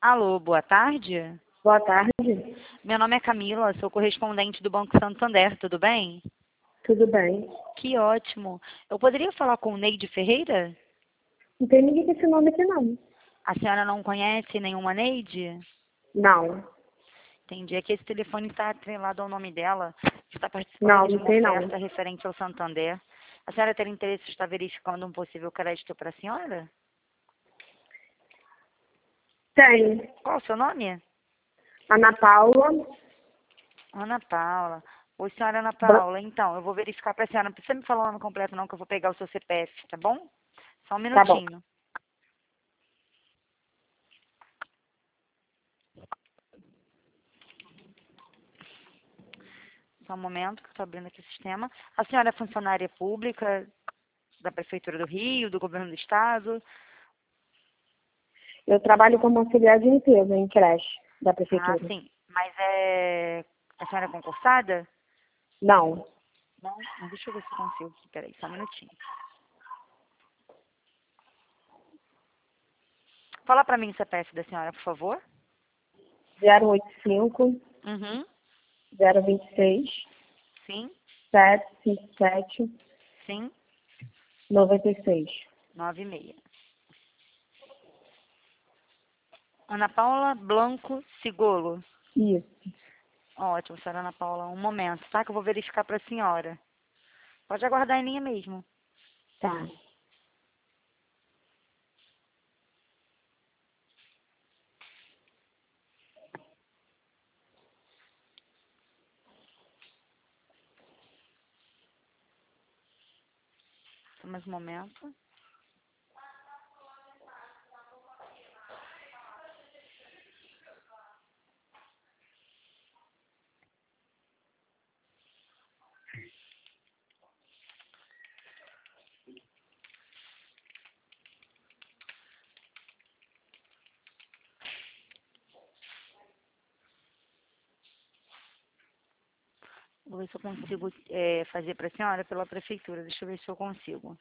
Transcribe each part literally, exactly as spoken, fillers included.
Alô, boa tarde. Boa tarde. Meu nome é Camila, sou correspondente do Banco Santander, tudo bem? Tudo bem? Que ótimo. Eu poderia falar com o Neide Ferreira? Não tem ninguém com esse nome aqui, não. A senhora não conhece nenhuma Neide? Não. Entendi. É que esse telefone está atrelado ao nome dela, que está participando Não, de não uma tem, não. oferta referente ao Santander. A senhora tem interesse em estar verificando um possível crédito para a senhora? Tem. Qual o seu nome? Ana Paula. Ana Paula. Oi, senhora Ana Bra- Paula. Então, eu vou verificar para a senhora. Não precisa me falar o nome completo, não, que eu vou pegar o seu C P F, tá bom? Só um Tá bom. minutinho. Só um momento, que eu estou abrindo aqui o sistema. A senhora é funcionária pública da Prefeitura do Rio, do Governo do Estado? Eu trabalho como auxiliar de limpeza em creche da Ah, prefeitura. sim. Mas é... A senhora é concursada? Não. Não? Mas deixa eu ver se eu consigo aqui. Peraí, só um minutinho. Fala para mim o C P F da senhora, por favor. zero oito cinco, Uhum. zero dois seis, Sim, sete cinco sete, sim. nove seis. Nove e meia. Ana Paula Blanco Sigolo. Isso. Ótimo, senhora Ana Paula. Um momento, tá? Que eu vou verificar para a senhora. Pode aguardar em linha mesmo. Tá. Só mais um momento. Vou ver se eu consigo é, fazer para a senhora pela prefeitura. Deixa eu ver se eu consigo.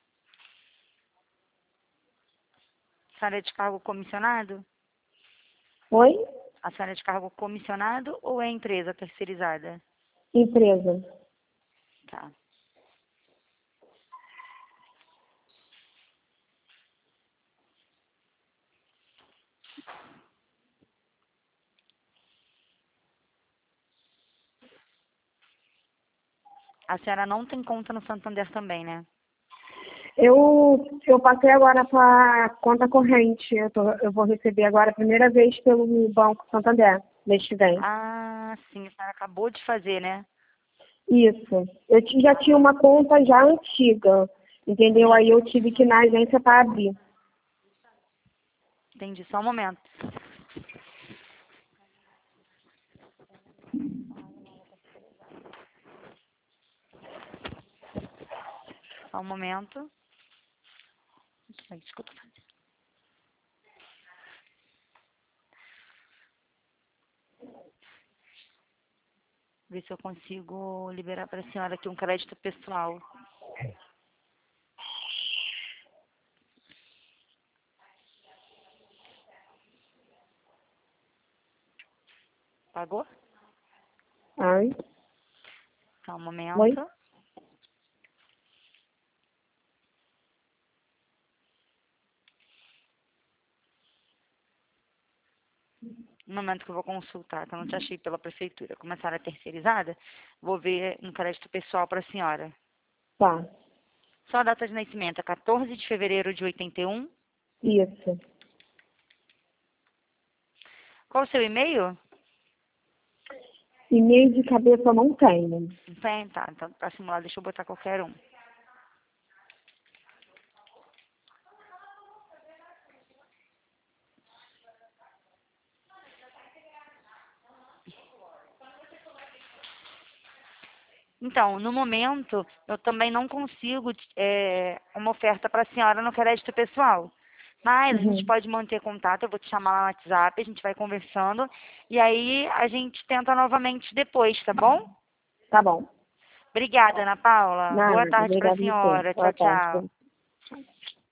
A senhora é de cargo comissionado? Oi? A senhora é de cargo comissionado ou é empresa terceirizada? Empresa. Tá. A senhora não tem conta no Santander também, né? Eu, eu passei agora para conta corrente. Eu, tô, eu vou receber agora a primeira vez pelo Banco Santander, mês que vem. Ah, sim, a senhora acabou de fazer, né? Isso. Eu ti- já tinha uma conta já antiga, entendeu? Sim, Aí eu tive que ir na agência para abrir. entendi. Só um momento. Só um momento. Ai, desculpa. Ver se eu consigo liberar para a senhora aqui um crédito pessoal. Pagou? Ai, Só um oi? momento. No momento que eu vou consultar, que eu não te achei pela prefeitura. Como a senhora é terceirizada, vou ver um crédito pessoal para a senhora. Tá. Sua data de nascimento é quatorze de fevereiro de oitenta e um. Isso. Qual o seu e-mail? E-mail de cabeça eu não tenho. Não tem? Tá, então para simular, deixa eu botar qualquer um. Então, no momento, eu também não consigo é, uma oferta para a senhora no crédito pessoal. Mas a gente Uhum. pode manter contato, eu vou te chamar lá no WhatsApp, a gente vai conversando. E aí a gente tenta novamente depois, tá bom? Tá bom. Obrigada, Ana Paula. Boa Nada. tarde para a Obrigada a você. senhora. Boa Tchau, tarde. tchau.